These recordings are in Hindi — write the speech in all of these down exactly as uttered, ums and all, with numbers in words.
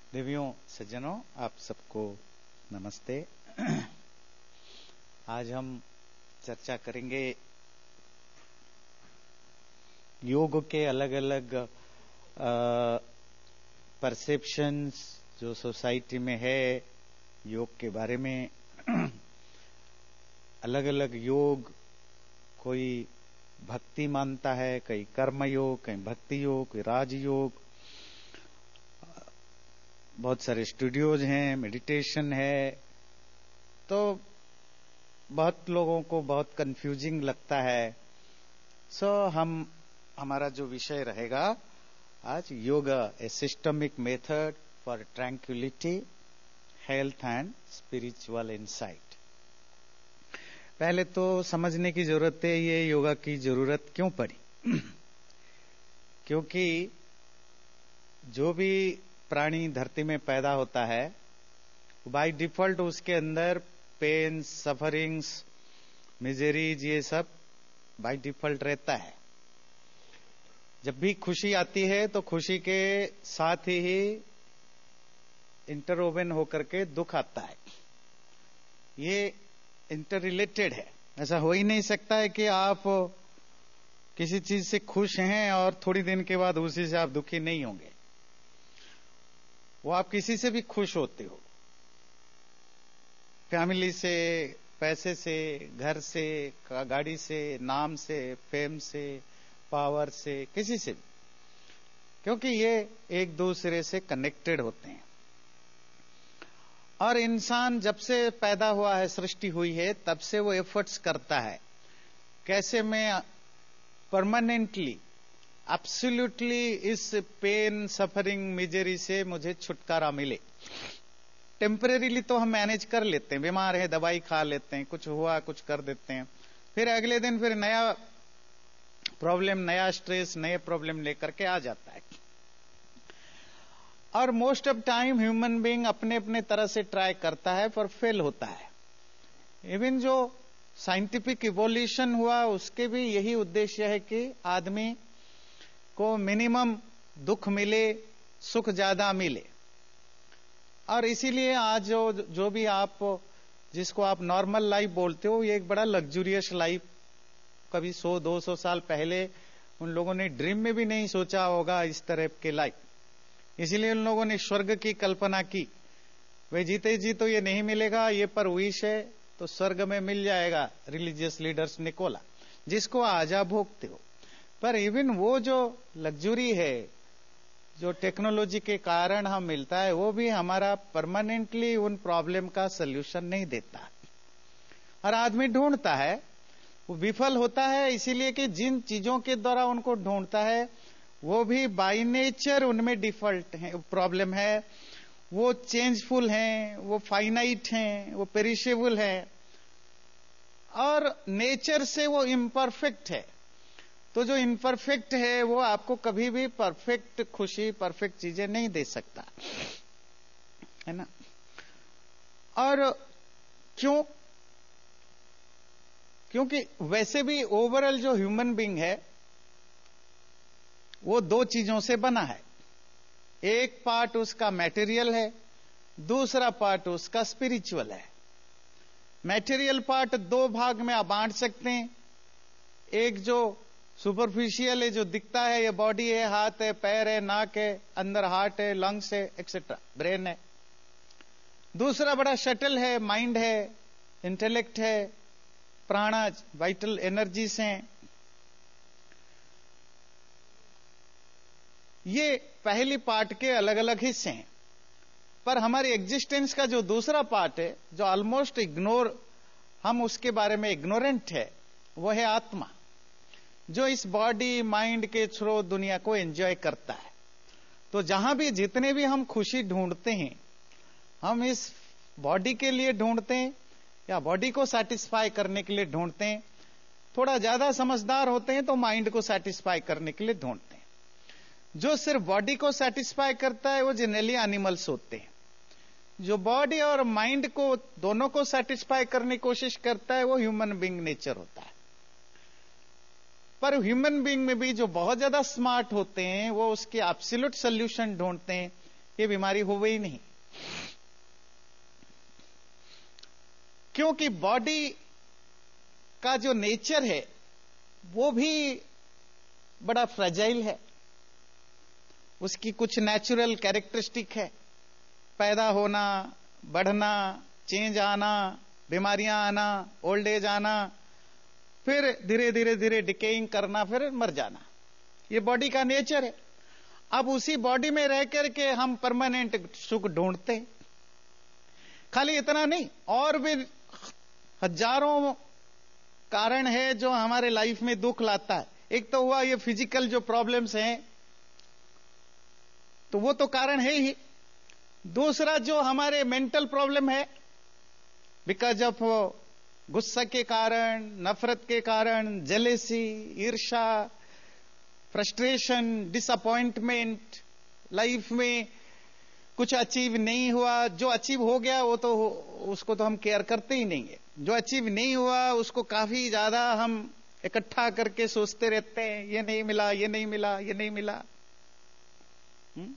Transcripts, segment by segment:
देवियों सज्जनों, आप सबको नमस्ते। आज हम चर्चा करेंगे योग के अलग अलग परसेप्शंस जो सोसाइटी में है योग के बारे में। अलग अलग योग, कोई भक्ति मानता है, कई कर्म योग, कई भक्ति योग, कोई राजयोग। बहुत सारे स्टूडियोज हैं, मेडिटेशन है। तो बहुत लोगों को बहुत कंफ्यूजिंग लगता है। सो so, हम हमारा जो विषय रहेगा आज, yoga a systemic method for tranquility, health and spiritual insight. पहले तो समझने की जरूरत है ये योगा की जरूरत क्यों पड़ी। क्योंकि जो भी प्राणी धरती में पैदा होता है बाय डिफॉल्ट उसके अंदर पेन, सफरिंग्स, मिजरीज, ये सब बाय डिफॉल्ट रहता है। जब भी खुशी आती है तो खुशी के साथ ही इंटरवोवन होकर के दुख आता है। ये इंटर रिलेटेड है। ऐसा हो ही नहीं सकता है कि आप किसी चीज से खुश हैं और थोड़ी दिन के बाद उसी से आप दुखी नहीं होंगे। वो आप किसी से भी खुश होते हो, फैमिली से, पैसे से, घर से, गाड़ी से, नाम से, फेम से, पावर से, किसी से भी, क्योंकि ये एक दूसरे से कनेक्टेड होते हैं। और इंसान जब से पैदा हुआ है, सृष्टि हुई है, तब से वो एफर्ट्स करता है कैसे मैं परमानेंटली, एब्सोल्युटली इस पेन, सफरिंग, मिजरी से मुझे छुटकारा मिले। टेम्परेरीली तो हम मैनेज कर लेते हैं, बीमार है दवाई खा लेते हैं, कुछ हुआ कुछ कर देते हैं, फिर अगले दिन फिर नया प्रॉब्लम, नया स्ट्रेस, नए प्रॉब्लम लेकर के आ जाता है। और most of time human being अपने अपने तरह से ट्राई करता है पर फेल होता है। इवन जो साइंटिफिक इवोल्यूशन हुआ उसके भी यही उद्देश्य है कि आदमी को मिनिमम दुख मिले, सुख ज्यादा मिले। और इसीलिए आज जो जो भी आप, जिसको आप नॉर्मल लाइफ बोलते हो, ये एक बड़ा लग्जूरियस लाइफ, कभी सौ दो सौ साल पहले उन लोगों ने ड्रीम में भी नहीं सोचा होगा इस तरह के लाइफ। इसीलिए उन लोगों ने स्वर्ग की कल्पना की। वे जीते जी तो ये नहीं मिलेगा, ये पर विश है तो स्वर्ग में मिल जाएगा। रिलीजियस लीडर्स ने बोला, जिसको आजा भोगते हो। पर इवन वो जो लग्जरी है, जो टेक्नोलॉजी के कारण हम मिलता है, वो भी हमारा परमानेंटली उन प्रॉब्लम का सल्यूशन नहीं देता। और आदमी ढूंढता है, वो विफल होता है इसीलिए कि जिन चीजों के द्वारा उनको ढूंढता है वो भी बाय नेचर उनमें डिफॉल्ट है, प्रॉब्लम है। वो चेंजफुल हैं, वो फाइनाइट हैं, वो पेरिशेबल है और नेचर से वो इम्परफेक्ट है। तो जो इम्परफेक्ट है वो आपको कभी भी परफेक्ट खुशी, परफेक्ट चीजें नहीं दे सकता, है ना। और क्यों? क्योंकि वैसे भी ओवरऑल जो ह्यूमन बीइंग है वो दो चीजों से बना है। एक पार्ट उसका मैटेरियल है, दूसरा पार्ट उसका स्पिरिचुअल है। मैटेरियल पार्ट दो भाग में आप बांट सकते हैं। एक जो सुपरफिशियल है, जो दिखता है, ये बॉडी है, हाथ है, पैर है, नाक है, अंदर हार्ट है, लंग्स है, एक्सेट्रा, ब्रेन है। दूसरा बड़ा शटल है, माइंड है, इंटेलेक्ट है, प्राणा, वाइटल एनर्जीज हैं। ये पहली पार्ट के अलग अलग हिस्से हैं। पर हमारी एग्जिस्टेंस का जो दूसरा पार्ट है, जो ऑलमोस्ट इग्नोर, हम उसके बारे में इग्नोरेंट है, वो है आत्मा, जो इस बॉडी माइंड के थ्रू दुनिया को एंजॉय करता है। तो जहां भी, जितने भी हम खुशी ढूंढते हैं, हम इस बॉडी के लिए ढूंढते हैं या बॉडी को सेटिस्फाई करने के लिए ढूंढते हैं। थोड़ा ज्यादा समझदार होते हैं तो माइंड को सेटिस्फाई करने के लिए ढूंढते हैं। जो सिर्फ बॉडी को सेटिस्फाई करता है वो जनरली एनिमल्स होते हैं। जो बॉडी और माइंड को दोनों को सेटिस्फाई करने की कोशिश करता है वो ह्यूमन बीइंग नेचर होता है। पर ह्यूमन बीइंग में भी जो बहुत ज्यादा स्मार्ट होते हैं वो उसके एब्सोल्यूट सॉल्यूशन ढूंढते हैं ये बीमारी हो गई नहीं, क्योंकि बॉडी का जो नेचर है वो भी बड़ा फ्रेजाइल है। उसकी कुछ नेचुरल कैरेक्टरिस्टिक है, पैदा होना, बढ़ना, चेंज आना, बीमारियां आना, ओल्ड एज आना, फिर धीरे धीरे धीरे डिकेइंग करना, फिर मर जाना। ये बॉडी का नेचर है। अब उसी बॉडी में रह करके हम परमानेंट सुख ढूंढते हैं। खाली इतना नहीं, और भी हजारों कारण है जो हमारे लाइफ में दुख लाता है। एक तो हुआ ये फिजिकल जो प्रॉब्लम्स हैं, तो वो तो कारण है ही। दूसरा जो हमारे मेंटल प्रॉब्लम है, बिकॉज ऑफ गुस्सा के कारण, नफरत के कारण, जेलेसी, ईर्ष्या, फ्रस्ट्रेशन, डिसअपॉइंटमेंट, लाइफ में कुछ अचीव नहीं हुआ। जो अचीव हो गया वो तो उसको तो हम केयर करते ही नहीं है। जो अचीव नहीं हुआ उसको काफी ज्यादा हम इकट्ठा करके सोचते रहते हैं, ये नहीं मिला, ये नहीं मिला, ये नहीं मिला। हुँ?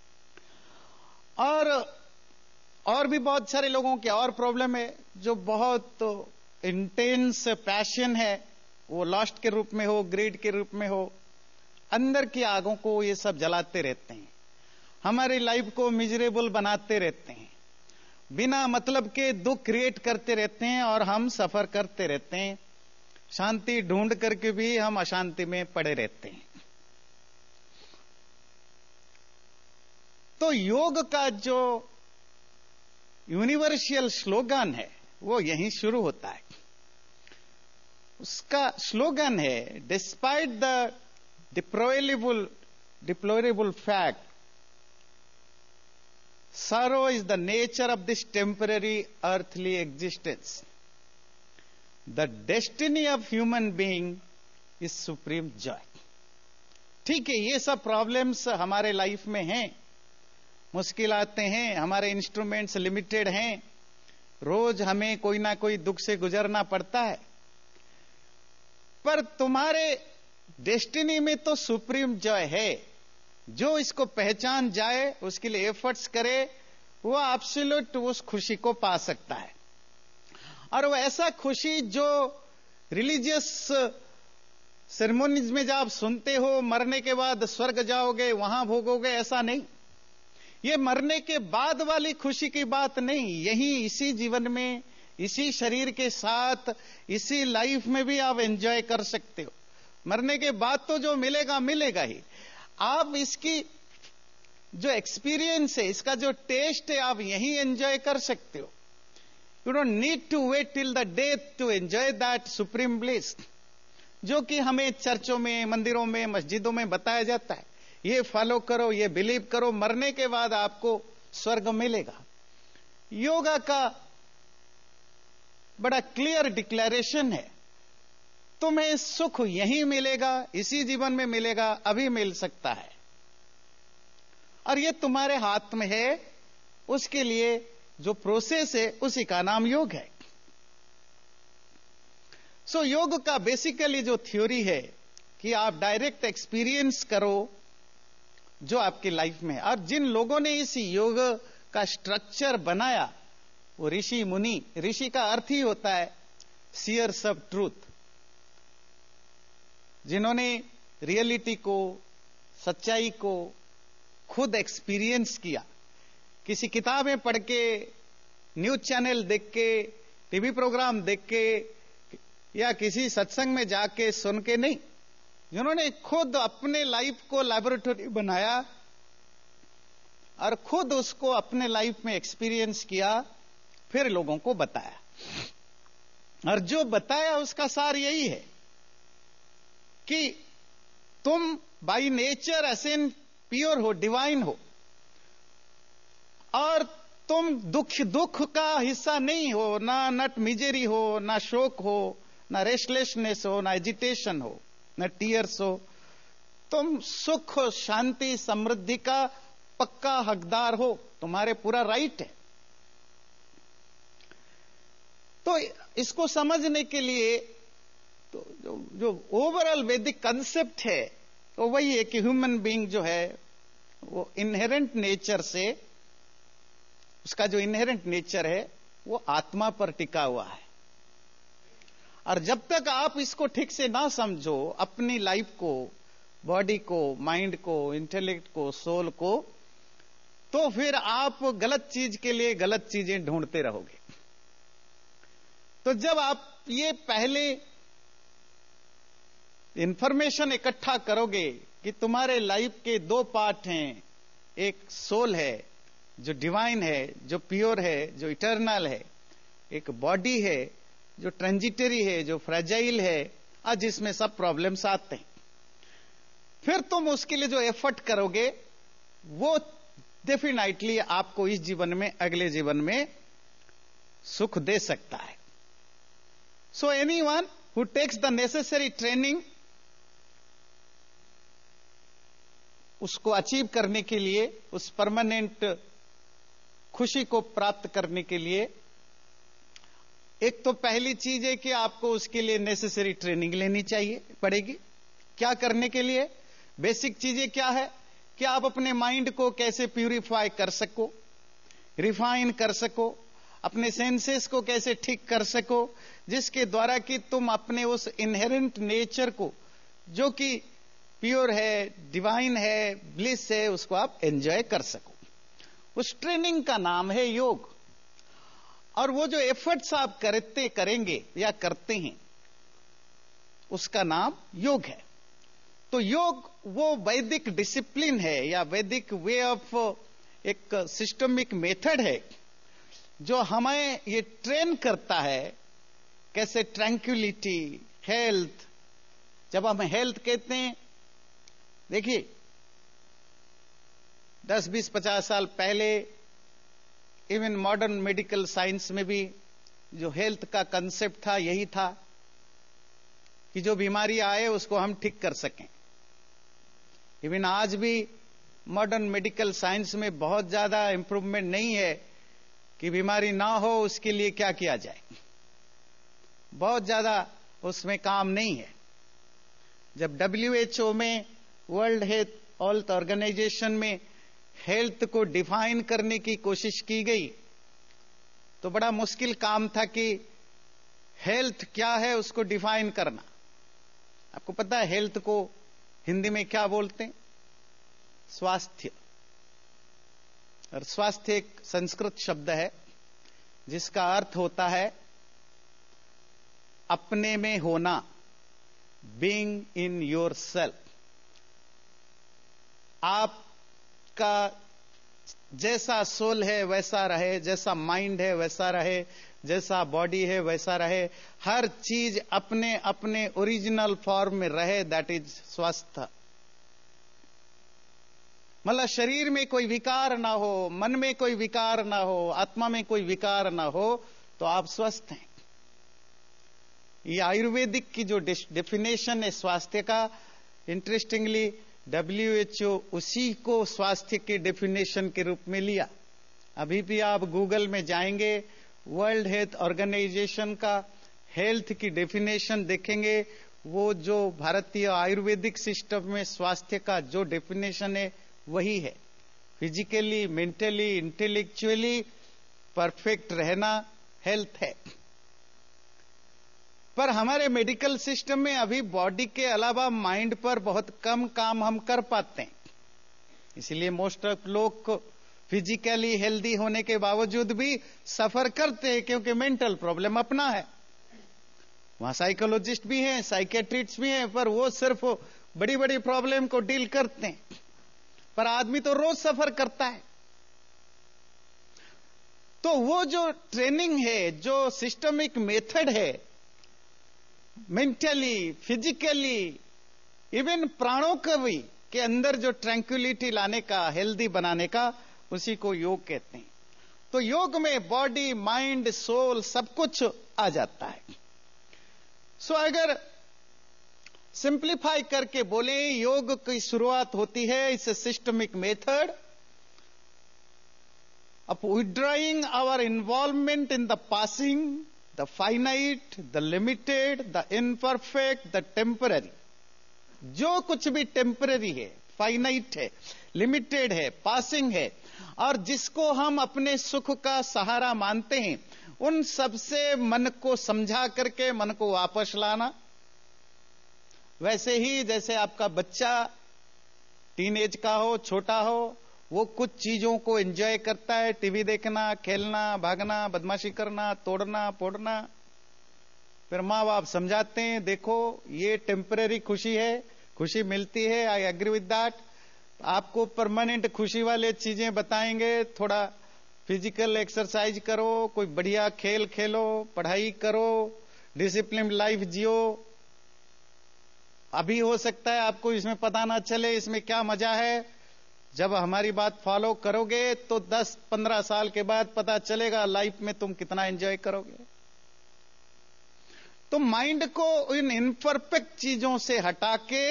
और और भी बहुत सारे लोगों के और प्रॉब्लम है, जो बहुत इंटेंस पैशन है, वो लॉस्ट के रूप में हो, ग्रीड के रूप में हो, अंदर की आगों को ये सब जलाते रहते हैं, हमारी लाइफ को मिजरेबल बनाते रहते हैं, बिना मतलब के दुख क्रिएट करते रहते हैं और हम सफर करते रहते हैं। शांति ढूंढ करके भी हम अशांति में पड़े रहते हैं। तो योग का जो यूनिवर्सल स्लोगन है वो यहीं शुरू होता है। उसका स्लोगन है, despite the deplorable deplorable fact, sorrow is the nature of this temporary earthly existence. The destiny of human being is supreme joy. ठीक है, ये सब प्रॉब्लम्स हमारे लाइफ में हैं, मुश्किलातें हैं, हमारे इंस्ट्रूमेंट्स लिमिटेड हैं, रोज हमें कोई ना कोई दुख से गुजरना पड़ता है, पर तुम्हारे डेस्टिनी में तो सुप्रीम जॉय है। जो इसको पहचान जाए, उसके लिए एफर्ट्स करे, वो एब्सोल्यूट उस खुशी को पा सकता है। और वो ऐसा खुशी जो रिलीजियस सेरेमोनीज में जब आप सुनते हो, मरने के बाद स्वर्ग जाओगे, वहां भोगोगे, ऐसा नहीं। ये मरने के बाद वाली खुशी की बात नहीं, यही इसी जीवन में, इसी शरीर के साथ, इसी लाइफ में भी आप एंजॉय कर सकते हो। मरने के बाद तो जो मिलेगा मिलेगा ही। आप इसकी जो एक्सपीरियंस है, इसका जो टेस्ट है, आप यहीं एंजॉय कर सकते हो। You don't need to wait till the death to enjoy that supreme bliss, जो कि हमें चर्चों में, मंदिरों में, मस्जिदों में बताया जाता है। ये फॉलो करो, ये बिलीव करो, मरने के बाद आपको स्वर्ग मिलेगा। योगा का बड़ा क्लियर डिक्लेरेशन है, तुम्हें सुख यहीं मिलेगा, इसी जीवन में मिलेगा, अभी मिल सकता है, और ये तुम्हारे हाथ में है। उसके लिए जो प्रोसेस है, उसी का नाम योग है। सो so, योग का बेसिकली जो थ्योरी है कि आप डायरेक्ट एक्सपीरियंस करो जो आपकी लाइफ में है। और जिन लोगों ने इस योग का स्ट्रक्चर बनाया, वो ऋषि मुनि, ऋषि का अर्थ ही होता है सीयर्स ऑफ ट्रूथ, जिन्होंने रियलिटी को, सच्चाई को खुद एक्सपीरियंस किया। किसी किताबें पढ़ के, न्यूज चैनल देख के, टीवी प्रोग्राम देख के, या किसी सत्संग में जाके सुन के नहीं, जिन्होंने खुद अपने लाइफ को लैबोरेटरी बनाया और खुद उसको अपने लाइफ में एक्सपीरियंस किया, फिर लोगों को बताया। और जो बताया उसका सार यही है कि तुम बाय नेचर एसेंट प्योर हो, डिवाइन हो, और तुम दुख दुख का हिस्सा नहीं हो, ना नट मिजेरी हो, ना शोक हो, ना रेस्टलेसनेस हो, ना एजिटेशन हो, ना टीयर्स हो। तुम सुख, शांति, समृद्धि का पक्का हकदार हो, तुम्हारे पूरा राइट है। तो इसको समझने के लिए तो जो, जो ओवरऑल वैदिक कंसेप्ट है, तो वही है कि ह्यूमन बीइंग जो है, वो इनहेरेंट नेचर से, उसका जो इनहेरेंट नेचर है वो आत्मा पर टिका हुआ है। और जब तक आप इसको ठीक से ना समझो, अपनी लाइफ को, बॉडी को, माइंड को, इंटेलेक्ट को, सोल को, तो फिर आप गलत चीज के लिए गलत चीजें ढूंढते रहोगे। तो जब आप ये पहले इंफॉर्मेशन इकट्ठा करोगे कि तुम्हारे लाइफ के दो पार्ट हैं, एक सोल है जो डिवाइन है, जो प्योर है, जो इटर्नल है, एक बॉडी है जो ट्रांजिटरी है, जो फ्रेजाइल है, और जिसमें सब प्रॉब्लम्स आते हैं, फिर तुम उसके लिए जो एफर्ट करोगे वो डेफिनेटली आपको इस जीवन में, अगले जीवन में सुख दे सकता है। So anyone who takes the necessary training, उसको अचीव करने के लिए, उस परमानेंट खुशी को प्राप्त करने के लिए, एक तो पहली चीज है कि आपको उसके लिए नेसेसरी ट्रेनिंग लेनी चाहिए पड़ेगी। क्या करने के लिए? बेसिक चीजें क्या है कि आप अपने माइंड को कैसे प्यूरिफाई कर सको, रिफाइन कर सको, अपने सेंसेस को कैसे ठीक कर सको, जिसके द्वारा कि तुम अपने उस इनहेरेंट नेचर को, जो कि प्योर है, डिवाइन है, ब्लिस है, उसको आप एंजॉय कर सको। उस ट्रेनिंग का नाम है योग। और वो जो एफर्ट्स आप करते करेंगे या करते हैं, उसका नाम योग है। तो योग वो वैदिक डिसिप्लिन है या वैदिक वे ऑफ, एक सिस्टमिक मेथड है जो हमें ये ट्रेन करता है कैसे ट्रैंक्विलिटी, हेल्थ। जब हम हेल्थ कहते हैं, देखिए दस बीस पचास साल पहले इवन मॉडर्न मेडिकल साइंस में भी जो हेल्थ का कंसेप्ट था यही था कि जो बीमारी आए उसको हम ठीक कर सकें। इवन आज भी मॉडर्न मेडिकल साइंस में बहुत ज्यादा इंप्रूवमेंट नहीं है कि बीमारी ना हो उसके लिए क्या किया जाए, बहुत ज्यादा उसमें काम नहीं है। जब डब्ल्यू एच ओ में, वर्ल्ड हेल्थ ऑर्गेनाइजेशन में हेल्थ को डिफाइन करने की कोशिश की गई तो बड़ा मुश्किल काम था कि हेल्थ क्या है उसको डिफाइन करना। आपको पता है हेल्थ को हिंदी में क्या बोलते हैं? स्वास्थ्य। और स्वास्थ्य एक संस्कृत शब्द है जिसका अर्थ होता है अपने में होना, बीइंग इन योर सेल्फ। आपका जैसा सोल है वैसा रहे, जैसा माइंड है वैसा रहे, जैसा बॉडी है वैसा रहे, हर चीज अपने अपने ओरिजिनल फॉर्म में रहे, दैट इज स्वास्थ्य। मतलब शरीर में कोई विकार ना हो, मन में कोई विकार ना हो, आत्मा में कोई विकार ना हो, तो आप स्वस्थ हैं। ये आयुर्वेदिक की जो डेफिनेशन है स्वास्थ्य का, इंटरेस्टिंगली डब्ल्यू एच ओ उसी को स्वास्थ्य के डेफिनेशन के रूप में लिया। अभी भी आप गूगल में जाएंगे, वर्ल्ड हेल्थ ऑर्गेनाइजेशन का हेल्थ की डेफिनेशन देखेंगे, वो जो भारतीय आयुर्वेदिक सिस्टम में स्वास्थ्य का जो डेफिनेशन है वही है। फिजिकली, मेंटली, इंटेलेक्चुअली परफेक्ट रहना हेल्थ है। पर हमारे मेडिकल सिस्टम में अभी बॉडी के अलावा माइंड पर बहुत कम काम हम कर पाते हैं। इसलिए मोस्ट ऑफ लोग फिजिकली हेल्दी होने के बावजूद भी सफर करते हैं, क्योंकि मेंटल प्रॉब्लम अपना है। वहां साइकोलॉजिस्ट भी हैं, साइकेट्रिस्ट भी हैं, पर वो सिर्फ बड़ी बड़ी प्रॉब्लम को डील करते हैं, पर आदमी तो रोज सफर करता है। तो वो जो ट्रेनिंग है, जो सिस्टमिक मेथड है, मेंटली, फिजिकली, इवन प्राणों का भी के अंदर जो ट्रैंक्विलिटी लाने का, हेल्दी बनाने का, उसी को योग कहते हैं। तो योग में बॉडी, माइंड, सोल सब कुछ आ जाता है। सो अगर सिंप्लीफाई करके बोले, योग की शुरुआत होती है इस systemic method of withdrawing our involvement in the passing, the finite, the limited, the imperfect, the temporary। जो कुछ भी टेम्पररी है, फाइनाइट है, लिमिटेड है, पासिंग है, और जिसको हम अपने सुख का सहारा मानते हैं, उन सबसे मन को समझा करके मन को वापस लाना। वैसे ही जैसे आपका बच्चा टीनेज का हो, छोटा हो, वो कुछ चीजों को एंजॉय करता है, टीवी देखना, खेलना, भागना, बदमाशी करना, तोड़ना फोड़ना, फिर माँ बाप समझाते हैं, देखो ये टेम्परेरी खुशी है, खुशी मिलती है, आई एग्री विद दैट, आपको परमानेंट खुशी वाले चीजें बताएंगे, थोड़ा फिजिकल एक्सरसाइज करो, कोई बढ़िया खेल खेलो, पढ़ाई करो, डिसिप्लिन लाइफ जियो। अभी हो सकता है आपको इसमें पता ना चले इसमें क्या मजा है, जब हमारी बात फॉलो करोगे तो दस पंद्रह साल के बाद पता चलेगा लाइफ में तुम कितना एंजॉय करोगे। तो माइंड को इन इनपरफेक्ट चीजों से हटा के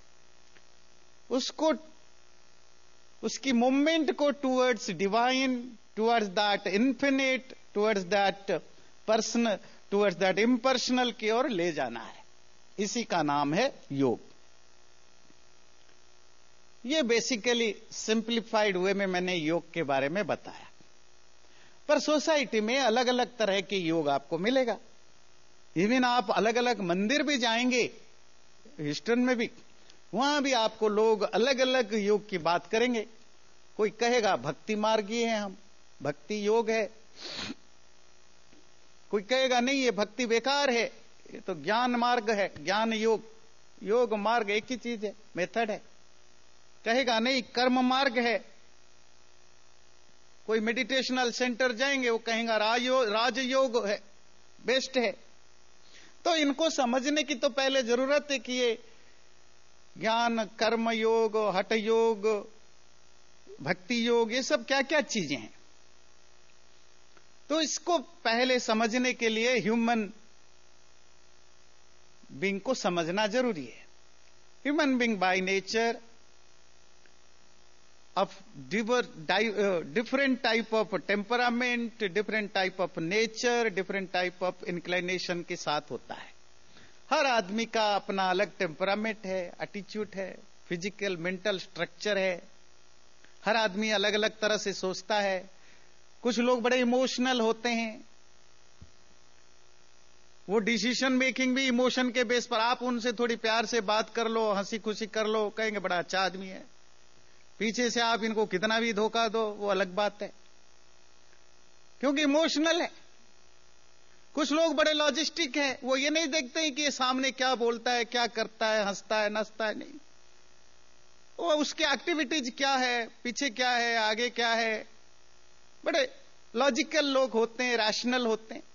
उसको, उसकी मूवमेंट को towards divine, towards that infinite, towards that person, towards that impersonal की ओर ले जाना है। इसी का नाम है योग। ये बेसिकली सिंप्लीफाइड वे में मैंने योग के बारे में बताया, पर सोसाइटी में अलग अलग तरह के योग आपको मिलेगा। इवन आप अलग अलग मंदिर भी जाएंगे, ईस्टर्न में भी, वहां भी आपको लोग अलग अलग योग की बात करेंगे। कोई कहेगा भक्ति मार्गी है, हम भक्ति योग है, कोई कहेगा नहीं ये भक्ति बेकार है, ये तो ज्ञान मार्ग है, ज्ञान योग। योग मार्ग एक ही चीज है, मेथड है। कहेगा नहीं कर्म मार्ग है। कोई मेडिटेशनल सेंटर जाएंगे, वो कहेगा राजयोग राजयोग है, बेस्ट है। तो इनको समझने की तो पहले जरूरत है कि ये ज्ञान, कर्म योग, हठ योग, भक्ति योग, ये सब क्या क्या चीजें हैं। तो इसको पहले समझने के लिए ह्यूमन बीइंग को समझना जरूरी है। Human being by nature of different type of temperament, different type of nature, different type of inclination के साथ होता है। हर आदमी का अपना अलग टेम्परामेंट है, एटीट्यूड है, फिजिकल मेंटल स्ट्रक्चर है। हर आदमी अलग अलग तरह से सोचता है। कुछ लोग बड़े इमोशनल होते हैं, वो डिसीजन मेकिंग भी इमोशन के बेस पर, आप उनसे थोड़ी प्यार से बात कर लो, हंसी खुशी कर लो, कहेंगे बड़ा अच्छा आदमी है। पीछे से आप इनको कितना भी धोखा दो, वो अलग बात है, क्योंकि इमोशनल है। कुछ लोग बड़े लॉजिस्टिक है, वो ये नहीं देखते हैं कि ये सामने क्या बोलता है, क्या करता है, हंसता है, नचता है, नहीं, वो उसकी एक्टिविटीज क्या है, पीछे क्या है, आगे क्या है। बड़े लॉजिकल लोग होते हैं, रैशनल होते हैं।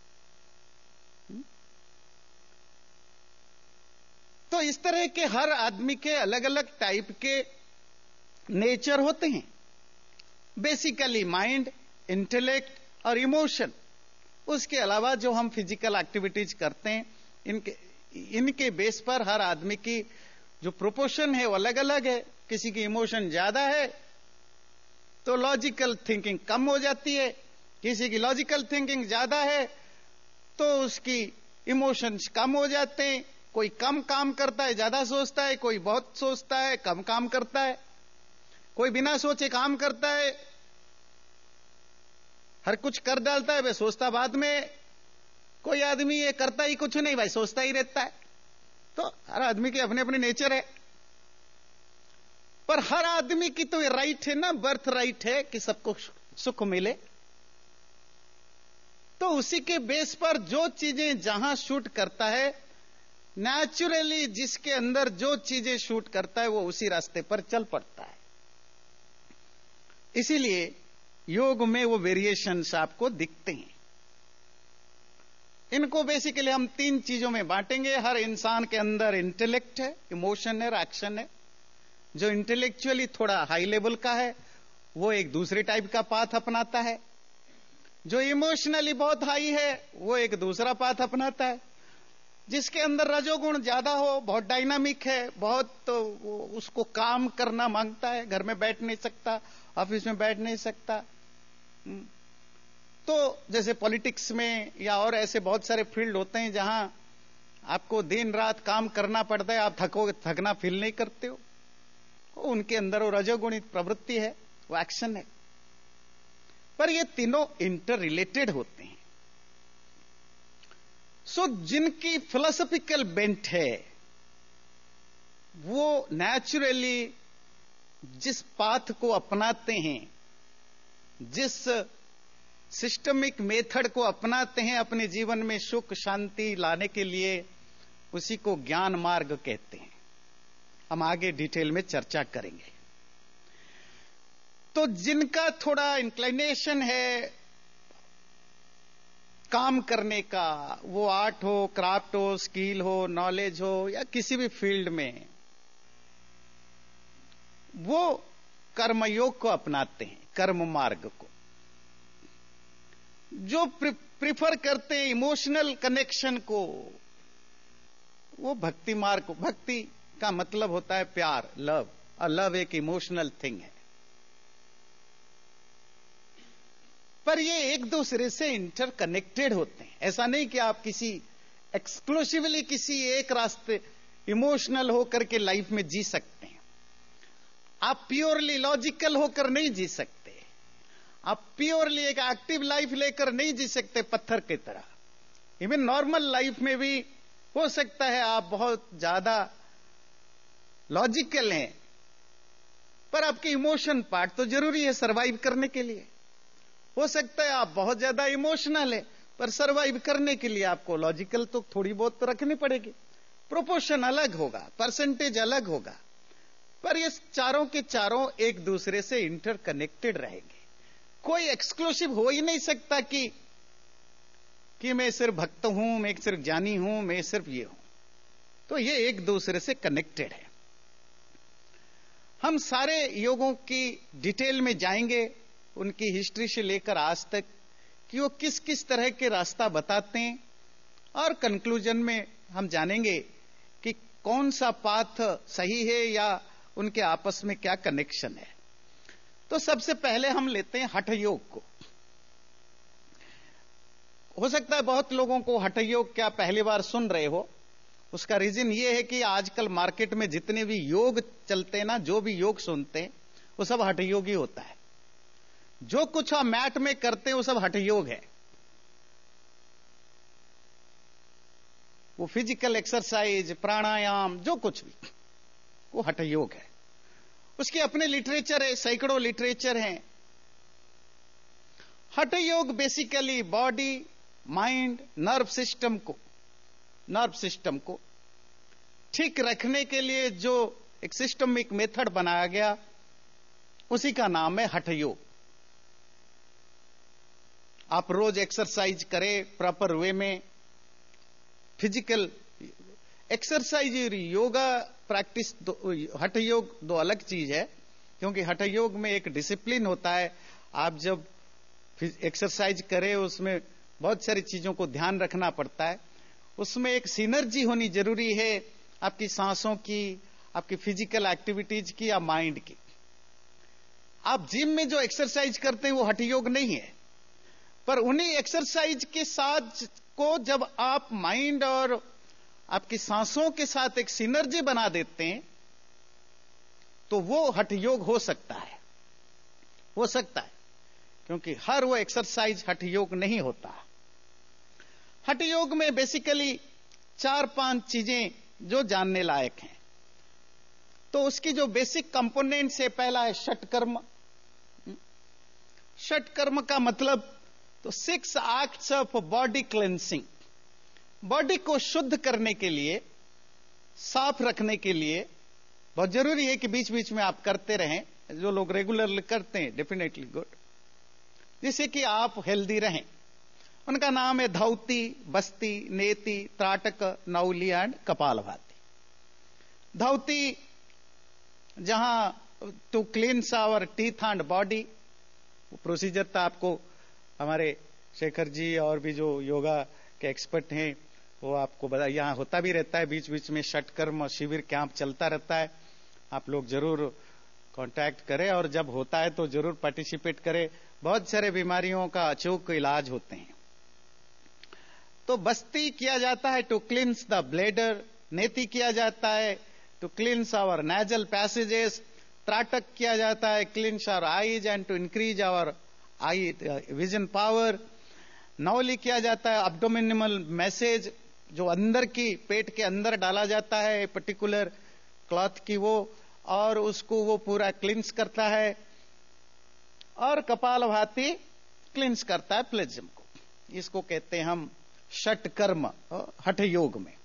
तो इस तरह के हर आदमी के अलग अलग टाइप के नेचर होते हैं। बेसिकली माइंड, इंटेलेक्ट और इमोशन। उसके अलावा जो हम फिजिकल एक्टिविटीज करते हैं, इनके इनके बेस पर हर आदमी की जो प्रोपोर्शन है वो अलग अलग है। किसी की इमोशन ज्यादा है तो लॉजिकल थिंकिंग कम हो जाती है, किसी की लॉजिकल थिंकिंग ज्यादा है तो उसकी इमोशंस कम हो जाते हैं। कोई कम काम करता है, ज्यादा सोचता है, कोई बहुत सोचता है, कम काम करता है, कोई बिना सोचे काम करता है, हर कुछ कर डालता है, वह सोचता बाद में। कोई आदमी ये करता ही कुछ नहीं, भाई सोचता ही रहता है। तो हर आदमी के अपने अपने नेचर है, पर हर आदमी की तो ये राइट है ना, बर्थ राइट है कि सबको सुख मिले। तो उसी के बेस पर जो चीजें जहां शूट करता है, नेचुरली जिसके अंदर जो चीजें शूट करता है वो उसी रास्ते पर चल पड़ता है। इसीलिए योग में वो वेरिएशंस आपको दिखते हैं। इनको बेसिकली हम तीन चीजों में बांटेंगे। हर इंसान के अंदर इंटेलेक्ट है, इमोशन है, एक्शन है। जो इंटेलेक्चुअली थोड़ा हाई लेवल का है वो एक दूसरे टाइप का पाथ अपनाता है। जो इमोशनली बहुत हाई है वो एक दूसरा पाथ अपनाता है। जिसके अंदर रजोगुण ज्यादा हो, बहुत डायनामिक है, बहुत तो उसको काम करना मांगता है, घर में बैठ नहीं सकता, ऑफिस में बैठ नहीं सकता। तो जैसे पॉलिटिक्स में या और ऐसे बहुत सारे फील्ड होते हैं जहां आपको दिन रात काम करना पड़ता है, आप थको थकना फील नहीं करते हो। उनके अंदर वो रजोगुणी प्रवृत्ति है, वो एक्शन है। पर ये तीनों इंटर रिलेटेड होते हैं। सो जिनकी फिलोसॉफिकल बेंट है वो नेचुरली जिस पाथ को अपनाते हैं, जिस सिस्टमिक मेथड को अपनाते हैं अपने जीवन में सुख शांति लाने के लिए, उसी को ज्ञान मार्ग कहते हैं। हम आगे डिटेल में चर्चा करेंगे। तो जिनका थोड़ा इंक्लिनेशन है काम करने का, वो आर्ट हो, क्राफ्ट हो, स्किल हो, नॉलेज हो या किसी भी फील्ड में, वो कर्मयोग को अपनाते हैं, कर्म मार्ग को। जो प्रिफर करते हैं इमोशनल कनेक्शन को, वो भक्ति मार्ग को। भक्ति का मतलब होता है प्यार, लव, और लव एक इमोशनल थिंग है। पर ये एक दूसरे से इंटरकनेक्टेड होते हैं। ऐसा नहीं कि आप किसी एक्सक्लूसिवली किसी एक रास्ते इमोशनल होकर के लाइफ में जी सकते हैं। आप प्योरली लॉजिकल होकर नहीं जी सकते। आप प्योरली एक एक्टिव लाइफ लेकर नहीं जी सकते पत्थर की तरह। इवन नॉर्मल लाइफ में भी हो सकता है आप बहुत ज्यादा लॉजिकल हैं, पर आपके इमोशन पार्ट तो जरूरी है सरवाइव करने के लिए। हो सकता है आप बहुत ज्यादा इमोशनल है, पर सरवाइव करने के लिए आपको लॉजिकल तो थोड़ी बहुत तो रखनी पड़ेगी। प्रोपोर्शन अलग होगा, परसेंटेज अलग होगा, पर ये चारों के चारों एक दूसरे से इंटरकनेक्टेड रहेंगे। कोई एक्सक्लूसिव हो ही नहीं सकता कि कि मैं सिर्फ भक्त हूं, मैं सिर्फ ज्ञानी हूं, मैं सिर्फ ये हूं। तो ये एक दूसरे से कनेक्टेड है। हम सारे योगों की डिटेल में जाएंगे, उनकी हिस्ट्री से लेकर आज तक कि वो किस किस तरह के रास्ता बताते हैं, और कंक्लूजन में हम जानेंगे कि कौन सा पाथ सही है या उनके आपस में क्या कनेक्शन है। तो सबसे पहले हम लेते हैं हठ योग को। हो सकता है बहुत लोगों को हठ योग क्या पहली बार सुन रहे हो। उसका रीजन ये है कि आजकल मार्केट में जितने भी योग चलते हैं ना, जो भी योग सुनते हैं वो सब हठ योग ही होता है। जो कुछ आप मैट में करते हैं वो सब हठ योग है। वो फिजिकल एक्सरसाइज, प्राणायाम, जो कुछ भी, वो हठ योग है। उसके अपने लिटरेचर है, सैकड़ों लिटरेचर हैं। Hatha yoga basically body, mind, nerve system को नर्व सिस्टम को ठीक रखने के लिए जो एक सिस्टमिक मेथड बनाया गया, उसी का नाम है हठ योग। आप रोज एक्सरसाइज करें प्रॉपर वे में। फिजिकल एक्सरसाइज और योगा प्रैक्टिस, हठ योग दो अलग चीज है, क्योंकि हठ योग में एक डिसिप्लिन होता है। आप जब एक्सरसाइज करें उसमें बहुत सारी चीजों को ध्यान रखना पड़ता है। उसमें एक सिनर्जी होनी जरूरी है, आपकी सांसों की, आपकी फिजिकल एक्टिविटीज की या माइंड की। आप जिम में जो एक्सरसाइज करते हैं वो हठ योग नहीं है, पर उन्हीं एक्सरसाइज के साथ को जब आप माइंड और आपकी सांसों के साथ एक सिनर्जी बना देते हैं तो वो हठ योग हो सकता है हो सकता है क्योंकि हर वो एक्सरसाइज हठ योग नहीं होता। हठ योग में बेसिकली चार पांच चीजें जो जानने लायक हैं। तो उसकी जो बेसिक कंपोनेंट्स है, पहला है षटकर्म। षटकर्म का मतलब तो six acts of body cleansing. Body को शुद्ध करने के लिए, साफ रखने के लिए बहुत जरूरी है कि बीच बीच में आप करते रहें। जो लोग रेगुलरली करते हैं डेफिनेटली गुड, जिससे कि आप हेल्दी रहें। उनका नाम है धौती, बस्ती, नेति, त्राटक, नौली एंड कपालभाति। धौती जहां to cleanse our teeth and body, procedure था आपको हमारे शेखर जी और भी जो योगा के एक्सपर्ट हैं वो आपको बता, यहां होता भी रहता है बीच बीच में षटकर्म शिविर कैंप चलता रहता है। आप लोग जरूर कांटेक्ट करें और जब होता है तो जरूर पार्टिसिपेट करें। बहुत सारे बीमारियों का अचूक इलाज होते हैं। तो बस्ती किया जाता है टू क्लींस द ब्लेडर, नेति किया जाता है to cleanse our nasal passages, trataka किया जाता है, cleanse our eyes and to increase our eye vision power. Nauli किया जाता है, अब्डोमिनल मैसेज जो अंदर की पेट के अंदर डाला जाता है पर्टिकुलर क्लॉथ की वो, और उसको वो पूरा क्लिंच करता है। और कपालभाति क्लिंच करता है प्लेजम को। इसको कहते हैं हम षट कर्म हठ योग में।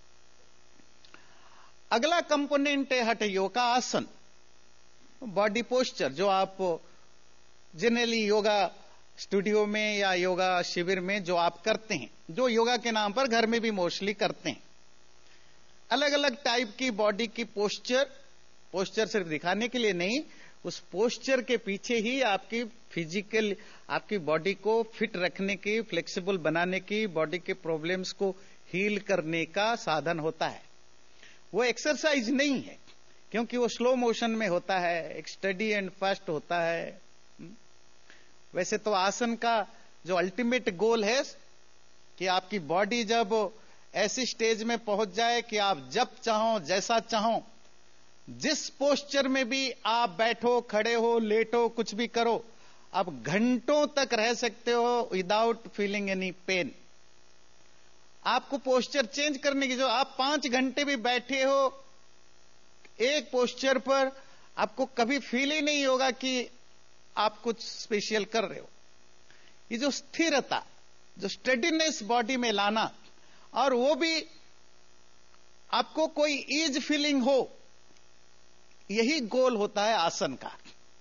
अगला कंपोनेंट है हठ योग का आसन, बॉडी पोस्चर, जो आप जनरली योगा स्टूडियो में या योगा शिविर में जो आप करते हैं, जो योगा के नाम पर घर में भी मोस्टली करते हैं। अलग अलग टाइप की बॉडी की पोस्चर, पोस्चर सिर्फ दिखाने के लिए नहीं, उस पोस्चर के पीछे ही आपकी फिजिकल, आपकी बॉडी को फिट रखने की, फ्लेक्सिबल बनाने की, बॉडी के प्रॉब्लम्स को हील करने का साधन होता है। वो एक्सरसाइज नहीं है, क्योंकि वो स्लो मोशन में होता है, एक स्टडी एंड फास्ट होता है। वैसे तो आसन का जो अल्टीमेट गोल है कि आपकी बॉडी जब ऐसी स्टेज में पहुंच जाए कि आप जब चाहो, जैसा चाहो, जिस पोस्चर में भी आप बैठो, खड़े हो, लेटो, कुछ भी करो, आप घंटों तक रह सकते हो विदाउट फीलिंग एनी पेन। आपको पोस्चर चेंज करने की, जो आप पांच घंटे भी बैठे हो एक पोस्चर पर, आपको कभी फील ही नहीं होगा कि आप कुछ स्पेशल कर रहे हो। ये जो स्थिरता, जो स्टेडीनेस बॉडी में लाना, और वो भी आपको कोई ईज फीलिंग हो, यही गोल होता है आसन का।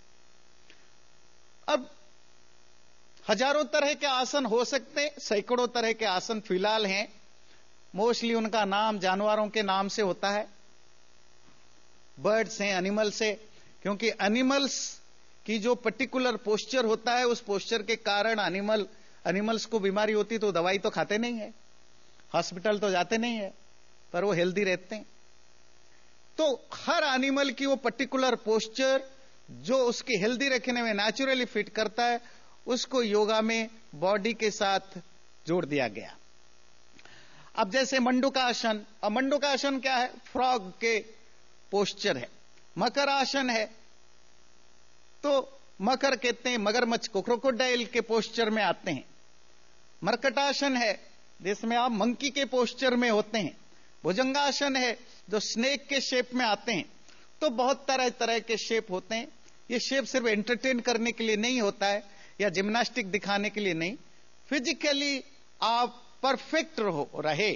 अब हजारों तरह के आसन हो सकते हैं, सैकड़ों तरह के आसन फिलहाल हैं। मोस्टली उनका नाम जानवरों के नाम से होता है, बर्ड्स हैं, एनिमल्स है, क्योंकि एनिमल्स की जो पर्टिकुलर पोस्चर होता है, उस पोस्चर के कारण एनिमल एनिमल्स को बीमारी होती तो दवाई तो खाते नहीं है, हॉस्पिटल तो जाते नहीं है, पर वो हेल्दी रहते हैं। तो हर एनिमल की वो पर्टिकुलर पोस्चर जो उसकी हेल्दी रखने में नेचुरली फिट करता है, उसको योगा में बॉडी के साथ जोड़ दिया गया। अब जैसे मंडूकासन, अब मंडूकासन क्या है? फ्रॉग के पोस्चर है। मकर आसन है, तो मकर कहते हैं मगरमच्छ को, क्रोकोडाइल के पोस्चर में आते हैं। मर्कटासन है जिसमें आप मंकी के पोस्चर में होते हैं। भुजंगासन है जो स्नेक के शेप में आते हैं। तो बहुत तरह तरह के शेप होते हैं। ये शेप सिर्फ एंटरटेन करने के लिए नहीं होता है या जिम्नास्टिक दिखाने के लिए नहीं, फिजिकली आप परफेक्ट रहो रहे,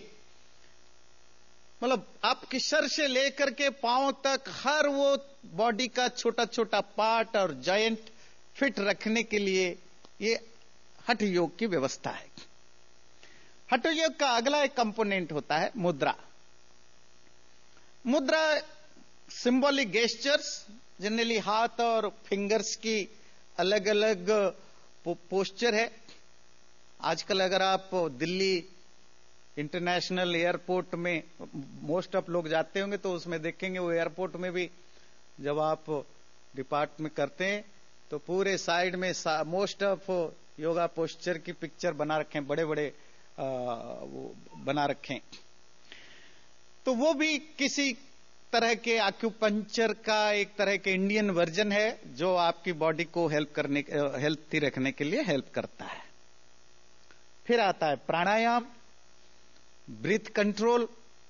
मतलब आपकी सर से लेकर के पांव तक हर वो बॉडी का छोटा छोटा पार्ट और जॉइंट फिट रखने के लिए ये हठ योग की व्यवस्था है। हठ योग का अगला एक कंपोनेंट होता है मुद्रा। मुद्रा सिंबॉलिक गेस्चर्स, जनरली हाथ और फिंगर्स की अलग अलग पो, पोस्चर है। आजकल अगर आप दिल्ली इंटरनेशनल एयरपोर्ट में मोस्ट ऑफ लोग जाते होंगे तो उसमें देखेंगे, वो एयरपोर्ट में भी जब आप डिपार्ट में करते हैं तो पूरे साइड में मोस्ट ऑफ योगा पोस्चर की पिक्चर बना रखे हैं, बड़े बड़े आ, वो बना रखे हैं। तो वो भी किसी तरह के आक्यूपंचर का एक तरह के इंडियन वर्जन है जो आपकी बॉडी को हेल्प करने, हेल्थी रखने के लिए हेल्प करता है। फिर आता है प्राणायाम, ब्रीथ कंट्रोल,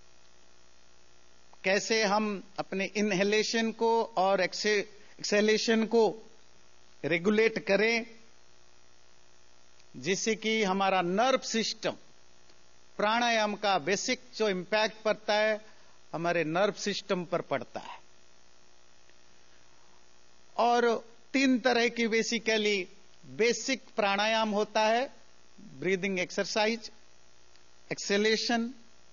कैसे हम अपने इनहेलेशन को और एक्सहेलेशन को रेगुलेट करें जिससे कि हमारा नर्व सिस्टम, प्राणायाम का बेसिक जो इंपैक्ट पड़ता है हमारे नर्व सिस्टम पर पड़ता है। और तीन तरह की बेसिकली बेसिक प्राणायाम होता है, breathing exercise, exhalation,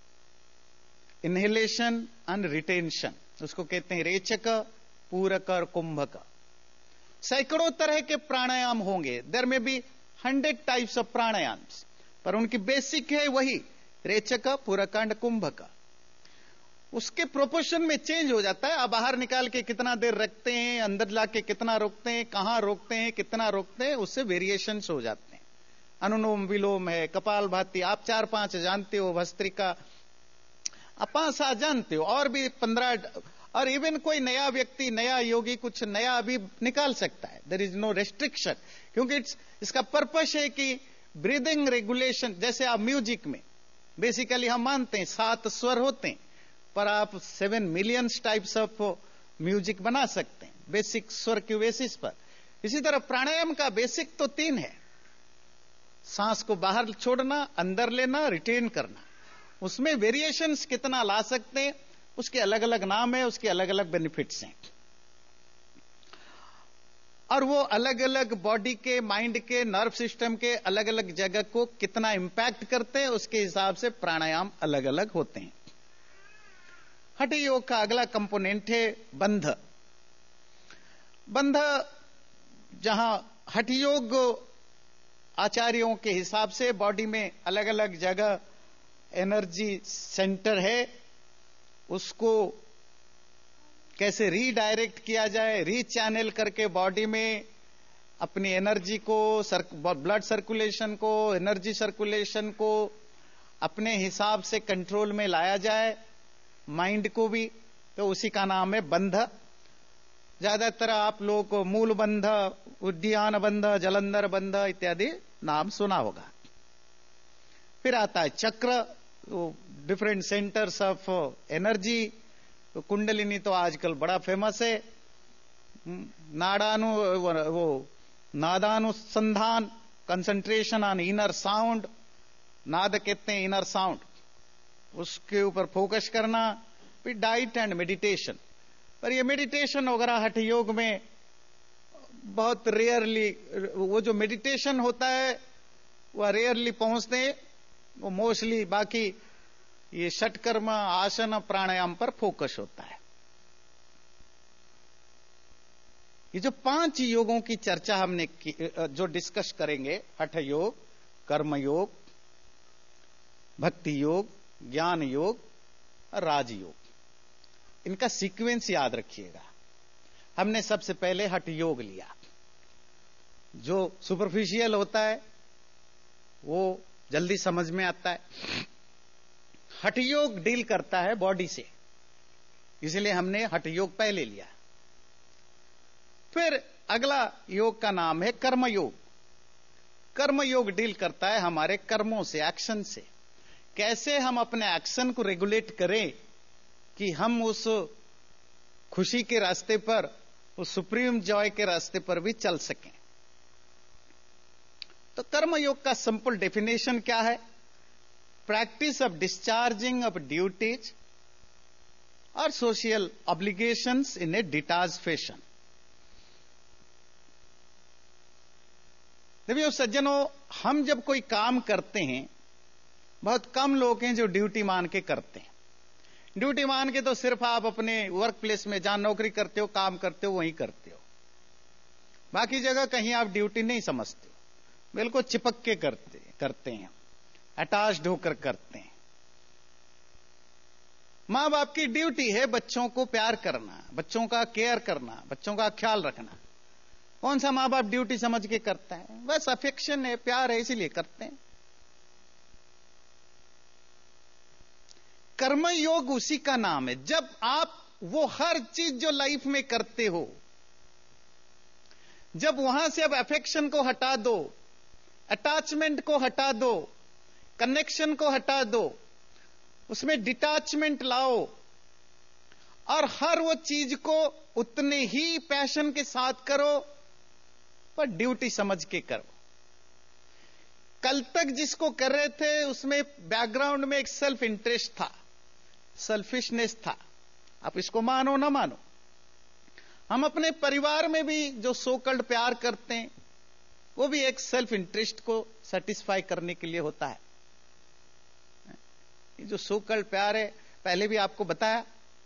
inhalation and retention. उसको कहते हैं रेचक, पूरक और कुंभक। सैकड़ों तरह के प्राणायाम होंगे, देयर में भी हंड्रेड टाइप्स ऑफ प्राणायाम्स, पर उनकी बेसिक है वही रेचक, पूरक एंड कुंभक। उसके प्रोपोर्शन में चेंज हो जाता है। आप बाहर निकाल के कितना देर रखते हैं, अंदर लाके कितना रोकते हैं, कहां रोकते हैं, कितना रोकते हैं, उससे वेरिएशंस हो जाते हैं। अनुलोम विलोम है, कपालभाति, आप चार पांच जानते हो, भस्त्रिका आप पांच सात जानते हो, और भी पंद्रह और इवन कोई नया व्यक्ति, नया योगी कुछ नया अभी निकाल सकता है, देयर इज नो रेस्ट्रिक्शन, क्योंकि इट्स इसका पर्पस है कि ब्रीदिंग रेगुलेशन। जैसे आप म्यूजिक में बेसिकली हम मानते हैं सात स्वर होते हैं, पर आप seven millions types of music बना सकते हैं बेसिक स्वर के बेसिस पर। इसी तरह प्राणायाम का बेसिक तो तीन है, सांस को बाहर छोड़ना, अंदर लेना, रिटेन करना। उसमें वेरिएशंस कितना ला सकते हैं, उसके अलग अलग नाम है, उसके अलग अलग बेनिफिट्स हैं, और वो अलग अलग बॉडी के, माइंड के, नर्व सिस्टम के अलग अलग जगह को कितना इंपैक्ट करते हैं, उसके हिसाब से प्राणायाम अलग अलग होते हैं। हठ योग का अगला कंपोनेंट है बंध। बंध, जहां हठ योग आचार्यों के हिसाब से बॉडी में अलग अलग जगह एनर्जी सेंटर है, उसको कैसे रीडायरेक्ट किया जाए, रीचैनल करके बॉडी में अपनी एनर्जी को, ब्लड सर्कुलेशन को, एनर्जी सर्कुलेशन को अपने हिसाब से कंट्रोल में लाया जाए, माइंड को भी, तो उसी का नाम है बंध। ज्यादातर आप लोगों को मूल बंध, उद्यान बंध, जलंधर बंध इत्यादि नाम सुना होगा। फिर आता है चक्र, डिफरेंट सेंटर्स ऑफ एनर्जी। तो कुंडलिनी तो आजकल बड़ा फेमस है। नाडानु वो नादानुसंधान, कंसंट्रेशन ऑन इनर साउंड, नाद कहते हैं इनर साउंड, उसके ऊपर फोकस करना। फिर डाइट एंड मेडिटेशन, पर ये मेडिटेशन वगैरह हठ योग में बहुत रेयरली, वो जो मेडिटेशन होता है वह रेयरली पहुंचते हैं, वो मोस्टली बाकी ये षटकर्म, आसन, प्राणायाम पर फोकस होता है। ये जो पांच योगों की चर्चा हमने की, जो डिस्कस करेंगे, हठ योग, कर्म योग, भक्ति योग, ज्ञान योग और राजयोग, इनका सीक्वेंस याद रखिएगा। हमने सबसे पहले हठ योग लिया, जो सुपरफिशियल होता है वो जल्दी समझ में आता है। हठ योग डील करता है बॉडी से, इसलिए हमने हठ योग पहले लिया। फिर अगला योग का नाम है कर्म योग। कर्म योग डील करता है हमारे कर्मों से, एक्शन से। कैसे हम अपने एक्शन को रेगुलेट करें कि हम उस खुशी के रास्ते पर, उस सुप्रीम जॉय के रास्ते पर भी चल सकें। तो कर्म योग का सिंपल डेफिनेशन क्या है? Practice of discharging of duties और social obligations in a detach fashion. देखिए सज्जनों, हम जब कोई काम करते हैं, बहुत कम लोग हैं जो ड्यूटी मान के करते हैं। ड्यूटी मान के तो सिर्फ आप अपने वर्क प्लेस में जहां नौकरी करते हो, काम करते हो, वहीं करते हो। बाकी जगह कहीं आप ड्यूटी नहीं समझते हो, बिल्कुल चिपक के करते करते हैं, अटैच्ड होकर करते हैं। मां बाप की ड्यूटी है बच्चों को प्यार करना, बच्चों का केयर करना, बच्चों का ख्याल रखना। कौन सा मां बाप ड्यूटी समझ के करता है? बस अफेक्शन है, प्यार है, इसीलिए करते हैं। कर्म योग उसी का नाम है। जब आप वो हर चीज जो लाइफ में करते हो, जब वहां से अब अफेक्शन को हटा दो, अटैचमेंट को हटा दो, कनेक्शन को हटा दो, उसमें डिटैचमेंट लाओ और हर वो चीज को उतने ही पैशन के साथ करो, पर ड्यूटी समझ के करो। कल तक जिसको कर रहे थे उसमें बैकग्राउंड में एक सेल्फ इंटरेस्ट था, सेल्फिशनेस था। आप इसको मानो ना मानो, हम अपने परिवार में भी जो सोकल्ड प्यार करते हैं वो भी एक सेल्फ इंटरेस्ट को सेटिस्फाई करने के लिए होता है। ये जो सोकल्ड प्यार है, पहले भी आपको बताया,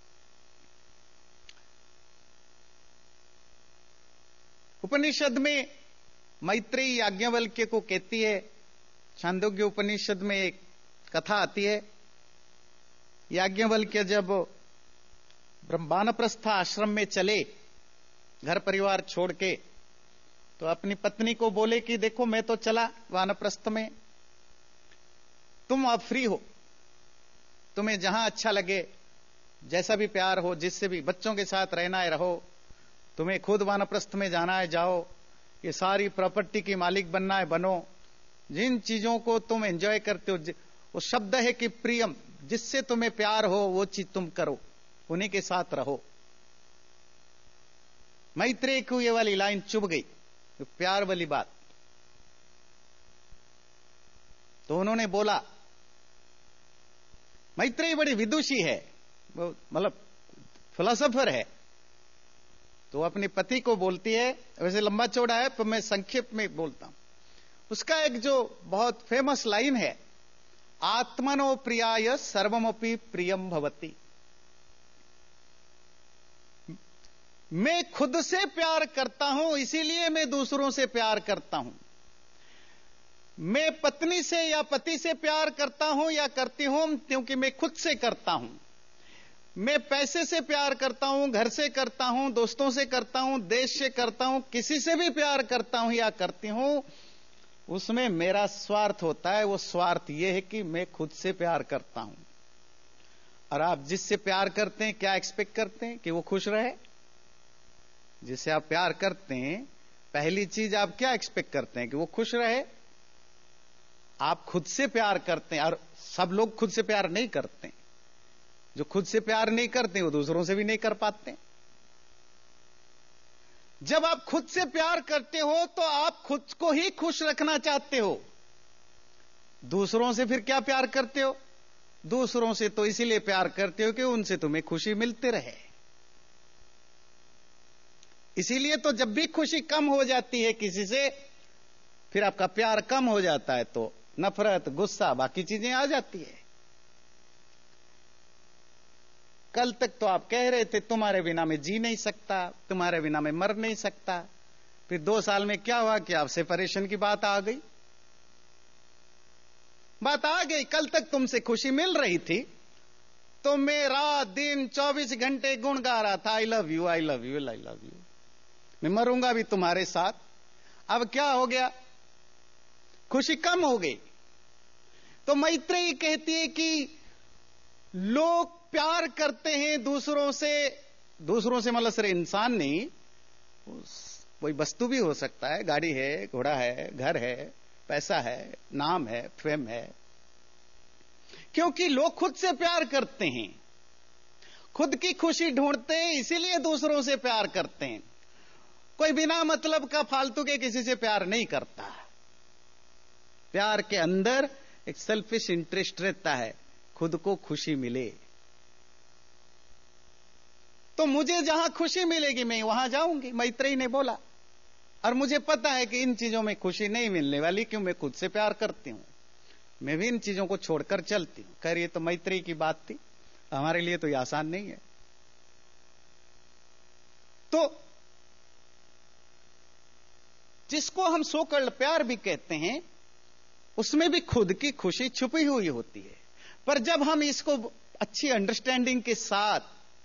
उपनिषद में मैत्रेयी याज्ञवल्क्य को कहती है, छांदोग्य उपनिषद में एक कथा आती है। याज्ञवल्क्य जब वानप्रस्थ आश्रम में चले, घर परिवार छोड़ के, तो अपनी पत्नी को बोले कि देखो मैं तो चला वानप्रस्थ में, तुम अब फ्री हो, तुम्हें जहां अच्छा लगे जैसा भी प्यार हो, जिससे भी, बच्चों के साथ रहना है रहो, तुम्हें खुद वानप्रस्थ में जाना है जाओ, ये सारी प्रॉपर्टी की मालिक बनना है बनो, जिन चीजों को तुम एंजॉय करते हो, वो शब्द है कि प्रियम, जिससे तुम्हें प्यार हो वो चीज तुम करो, उन्हीं के साथ रहो। मैत्रेय को ये वाली लाइन चुभ गई, तो प्यार वाली बात, तो उन्होंने बोला, मैत्रेय बड़ी विदुषी है, मतलब फिलोसोफर है, तो अपने पति को बोलती है, वैसे लंबा चौड़ा है पर मैं संक्षेप में बोलता हूं। उसका एक जो बहुत फेमस लाइन है, आत्मनो प्रियाय सर्वमपि प्रियम भवति। मैं खुद से प्यार करता हूं इसीलिए मैं दूसरों से प्यार करता हूं। मैं पत्नी से या पति से प्यार करता हूं या करती हूं क्योंकि मैं खुद से करता हूं। मैं पैसे से प्यार करता हूं, घर से करता हूं, दोस्तों से करता हूं, देश से करता हूं, किसी से भी प्यार करता हूं या करती हूं, उसमें मेरा स्वार्थ होता है। वो स्वार्थ यह है कि मैं खुद से प्यार करता हूं। और आप जिससे प्यार करते हैं क्या एक्सपेक्ट करते हैं? कि वो खुश रहे। जिससे आप प्यार करते हैं पहली चीज आप क्या एक्सपेक्ट करते हैं? कि वो खुश रहे। आप खुद से प्यार करते हैं, और सब लोग खुद से प्यार नहीं करते। जो खुद से प्यार नहीं करते वो दूसरों से भी नहीं कर पाते। जब आप खुद से प्यार करते हो तो आप खुद को ही खुश रखना चाहते हो। दूसरों से फिर क्या प्यार करते हो? दूसरों से तो इसीलिए प्यार करते हो कि उनसे तुम्हें खुशी मिलते रहे। इसीलिए तो जब भी खुशी कम हो जाती है किसी से, फिर आपका प्यार कम हो जाता है, तो नफरत, गुस्सा, बाकी चीजें आ जाती है। कल तक तो आप कह रहे थे तुम्हारे बिना मैं जी नहीं सकता, तुम्हारे बिना मैं मर नहीं सकता। फिर दो साल में क्या हुआ कि आप सेपरेशन की बात आ गई। बात आ गई, कल तक तुमसे खुशी मिल रही थी तो मैं रात दिन चौबीस घंटे गुण गा रहा था, I love you, I love you, I love you, मैं मरूंगा भी तुम्हारे साथ। अब क्या हो गया? खुशी कम हो गई। तो मैत्रेयी कहती है कि लोग प्यार करते हैं दूसरों से, दूसरों से मतलब सिर्फ इंसान नहीं, कोई वस्तु भी हो सकता है, गाड़ी है, घोड़ा है, घर है, पैसा है, नाम है, फेम है, क्योंकि लोग खुद से प्यार करते हैं, खुद की खुशी ढूंढते हैं, इसीलिए दूसरों से प्यार करते हैं। कोई बिना मतलब का फालतू के किसी से प्यार नहीं करता। प्यार के अंदर एक सेल्फिश इंटरेस्ट रहता है, खुद को खुशी मिले। तो मुझे जहां खुशी मिलेगी मैं वहां जाऊंगी, मैत्रेयी ने बोला। और मुझे पता है कि इन चीजों में खुशी नहीं मिलने वाली, क्यों? मैं खुद से प्यार करती हूं, मैं भी इन चीजों को छोड़कर चलती हूं। खैर ये तो मैत्रेयी की बात थी, हमारे लिए तो ये आसान नहीं है। तो जिसको हम सोकल्ड प्यार भी कहते हैं, उसमें भी खुद की खुशी छुपी हुई होती है। पर जब हम इसको अच्छी अंडरस्टैंडिंग के साथ,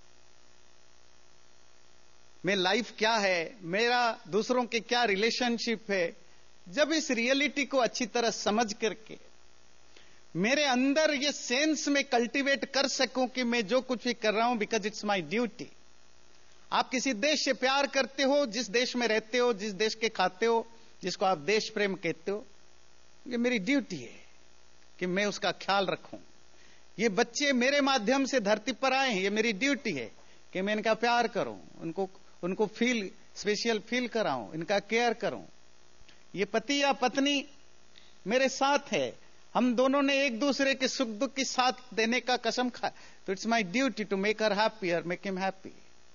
मेरी लाइफ क्या है, मेरा दूसरों के क्या रिलेशनशिप है, जब इस रियलिटी को अच्छी तरह समझ करके मेरे अंदर ये सेंस में कल्टीवेट कर सकूं कि मैं जो कुछ भी कर रहा हूं बिकॉज इट्स माय ड्यूटी। आप किसी देश से प्यार करते हो, जिस देश में रहते हो, जिस देश के खाते हो, जिसको आप देश प्रेम कहते हो, ये मेरी ड्यूटी है कि मैं उसका ख्याल रखूं। ये बच्चे मेरे माध्यम से धरती पर आए हैं, ये मेरी ड्यूटी है कि मैं इनका प्यार करूं, उनको उनको फील स्पेशल फील कराऊं, इनका केयर करूं। ये पति या पत्नी मेरे साथ है, हम दोनों ने एक दूसरे के सुख दुख की साथ देने का कसम खा, तो it's my duty to make her happy और मेक हिम हैप्पी।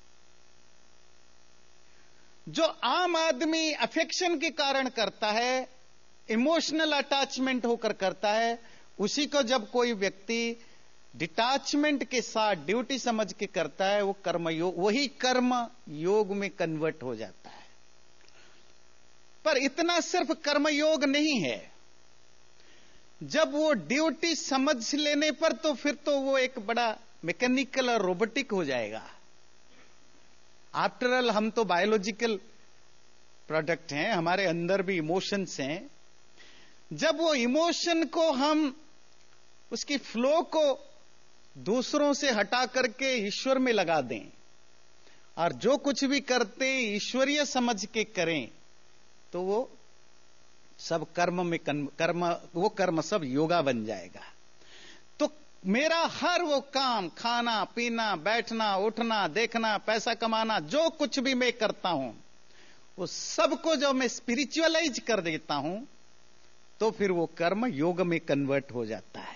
जो आम आदमी अफेक्शन के कारण करता है, इमोशनल अटैचमेंट होकर करता है, उसी को जब कोई व्यक्ति डिटैचमेंट के साथ ड्यूटी समझ के करता है, वो कर्म योग, वही कर्म योग में कन्वर्ट हो जाता है। पर इतना सिर्फ कर्म योग नहीं है, जब वो ड्यूटी समझ लेने पर तो फिर तो वो एक बड़ा मैकेनिकल और रोबोटिक हो जाएगा। आफ्टर ऑल हम तो बायोलॉजिकल प्रोडक्ट हैं, हमारे अंदर भी इमोशंस हैं। जब वो इमोशन को हम उसकी फ्लो को दूसरों से हटा करके ईश्वर में लगा दें और जो कुछ भी करते हैं ईश्वरीय समझ के करें, तो वो सब कर्म में कर्म वो कर्म सब योगा बन जाएगा। तो मेरा हर वो काम, खाना पीना, बैठना उठना, देखना, पैसा कमाना, जो कुछ भी मैं करता हूं, वो सबको जब मैं स्पिरिचुअलाइज कर देता हूं, तो फिर वो कर्म योग में कन्वर्ट हो जाता है।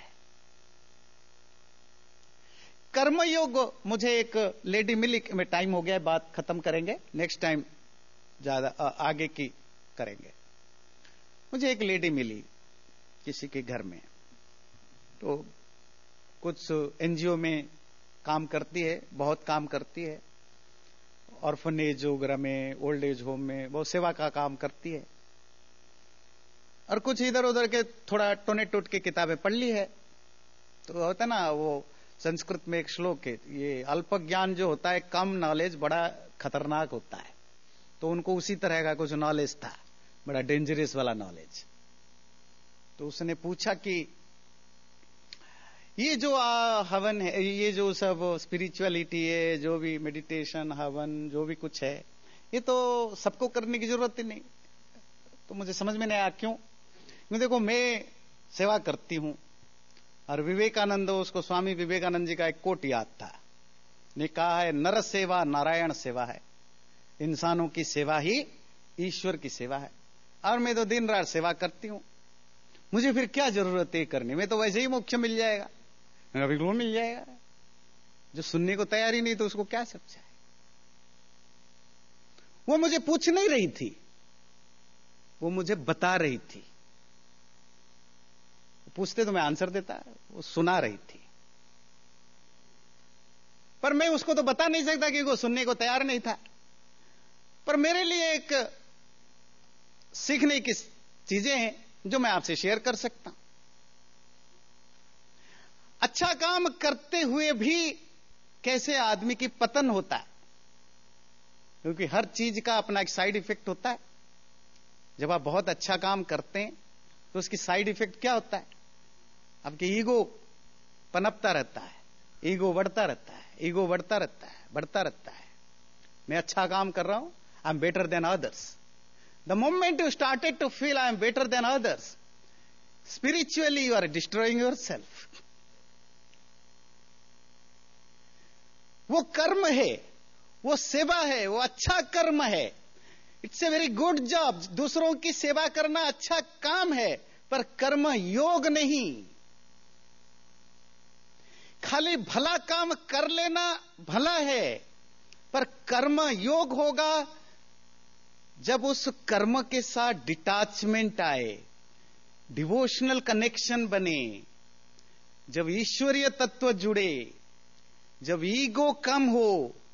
कर्म योग, मुझे एक लेडी मिली, में टाइम हो गया, बात खत्म करेंगे, नेक्स्ट टाइम ज्यादा आगे की करेंगे। मुझे एक लेडी मिली किसी के घर में, तो कुछ एनजीओ में काम करती है, बहुत काम करती है, ऑर्फनेज वगैरह में, ओल्ड एज होम में बहुत सेवा का काम करती है, और कुछ इधर उधर के थोड़ा टोने टूट के किताबें पढ़ ली है। तो होता ना, वो संस्कृत में एक श्लोक है, ये अल्प ज्ञान जो होता है, कम नॉलेज बड़ा खतरनाक होता है। तो उनको उसी तरह का कुछ नॉलेज था, बड़ा डेंजरस वाला नॉलेज। तो उसने पूछा कि ये जो आ, हवन है, ये जो सब स्पिरिचुअलिटी है, जो भी मेडिटेशन, हवन, जो भी कुछ है, ये तो सबको करने की जरूरत ही नहीं। तो मुझे समझ में नहीं आया क्यों। मैं देखो, मैं सेवा करती हूं, और विवेकानंद, उसको स्वामी विवेकानंद जी का एक कोट याद था, ने कहा है, नर सेवा नारायण सेवा है, इंसानों की सेवा ही ईश्वर की सेवा है। और मैं तो दिन रात सेवा करती हूं, मुझे फिर क्या जरूरत है करने, में तो वैसे ही मोक्ष मिल जाएगा, मेरा बिल्कुल मिल जाएगा। जो सुनने को तैयार ही नहीं, तो उसको क्या समझाए। वो मुझे पूछ नहीं रही थी, वो मुझे बता रही थी। पूछते तो मैं आंसर देता, वो सुना रही थी। पर मैं उसको तो बता नहीं सकता कि वो सुनने को तैयार नहीं था। पर मेरे लिए एक सीखने की चीजें हैं जो मैं आपसे शेयर कर सकता हूं। अच्छा काम करते हुए भी कैसे आदमी की पतन होता है, क्योंकि हर चीज का अपना एक साइड इफेक्ट होता है। जब आप बहुत अच्छा काम करते हैं तो उसकी साइड इफेक्ट क्या होता है, आपकी ईगो पनपता रहता है, ईगो बढ़ता रहता है, ईगो बढ़ता रहता है, बढ़ता रहता है। मैं अच्छा काम कर रहा हूं, I am better than others. The moment you started to feel I am better than others, spiritually you are destroying your self. वो कर्म है, वो सेवा है, वो अच्छा कर्म है, it's a very good job. दूसरों की सेवा करना अच्छा काम है, पर कर्म योग नहीं। खाली भला काम कर लेना भला है, पर कर्म योग होगा जब उस कर्म के साथ डिटैचमेंट आए, डिवोशनल कनेक्शन बने, जब ईश्वरीय तत्व जुड़े, जब ईगो कम हो,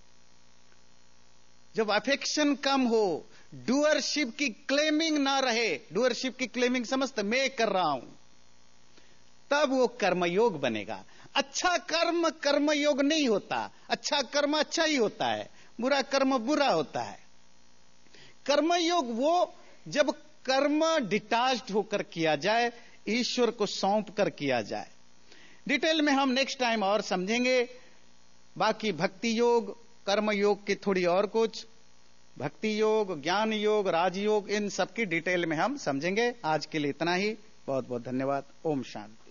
जब अफेक्शन कम हो, डूअरशिप की क्लेमिंग ना रहे। डूअरशिप की क्लेमिंग समझते, मैं कर रहा हूं, तब वो कर्मयोग बनेगा। अच्छा कर्म कर्मयोग नहीं होता, अच्छा कर्म अच्छा ही होता है, बुरा कर्म बुरा होता है। कर्मयोग वो जब कर्म डिटैच्ड होकर किया जाए, ईश्वर को सौंप कर किया जाए। डिटेल में हम नेक्स्ट टाइम और समझेंगे। बाकी भक्ति योग, कर्म योग की थोड़ी और कुछ, भक्ति योग, ज्ञान योग, राजयोग, इन सब की डिटेल में हम समझेंगे। आज के लिए इतना ही। बहुत बहुत धन्यवाद। ओम शांति।